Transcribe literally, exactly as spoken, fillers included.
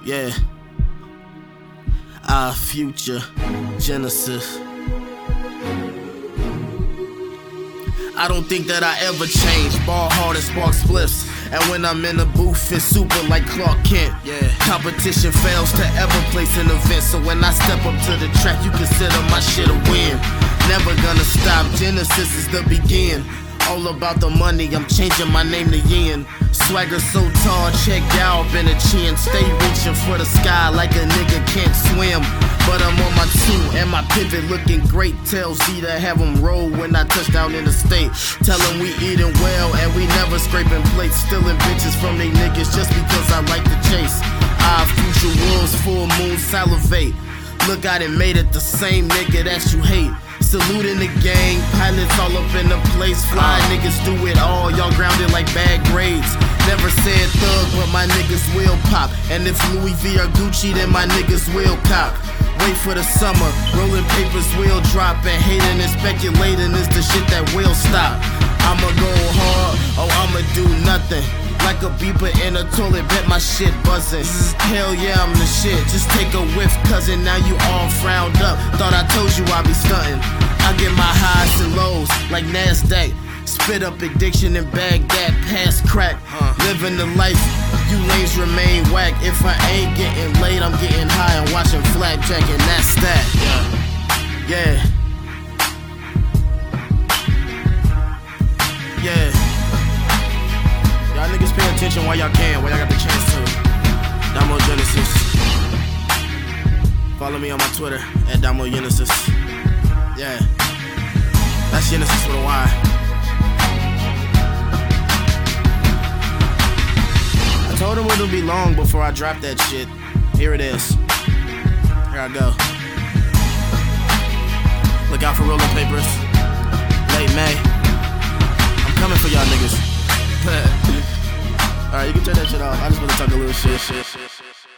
Yeah. Our future, Genesis. I don't think that I ever change. Ball hard and spark spliffs. And when I'm in the booth, it's super like Clark Kent. Yeah. Competition fails to ever place an event. So when I step up to the track, you consider my shit a win. Never gonna stop, Genesis is the begin. All about the money, I'm changing my name to Yin. Swagger so tall, check y'all up in the chin. Stay reaching for the sky like a nigga can't swim. But I'm on my two and my pivot looking great. Tell Z to have them roll when I touch down in the state. Tell them we eating well and we never scraping plates. Stealing bitches from they niggas just because I like to chase. Our future wolves, full moon salivate. Look, I done made it the same nigga that you hate. Saluting the gang, pilots all up in the place. Fly niggas do it all, y'all grounded like bad grades. Never said thug, but my niggas will pop. And if Louis V or Gucci, then my niggas will cop. Wait for the summer, rolling papers will drop. And hating and speculating is the shit that will stop. I'ma go hard, or I'ma do nothing. Like a beeper in a toilet, bet my shit buzzing. Hell yeah, I'm the shit. Just take a whiff, cousin, now you all frowned up. Thought I told you I be stunting. I get my highs and lows like NASDAQ. Spit up addiction and bag that past crack. Living the life, you lanes remain whack. If I ain't getting laid, I'm getting high and watching Flapjack, and that's that. Yeah. Yeah. Yeah. Y'all niggas pay attention while y'all can, while y'all got the chance to. Damo Genesis. Follow me on my Twitter at Damo Genesis. Yeah. That's Genesis with a Y. I told him it would be long before I drop that shit. Here it is. Here I go. Look out for rolling papers. Late May. I'm coming for y'all niggas. Alright, you can turn that shit off. I just want to talk a little shit, shit, shit, shit, shit.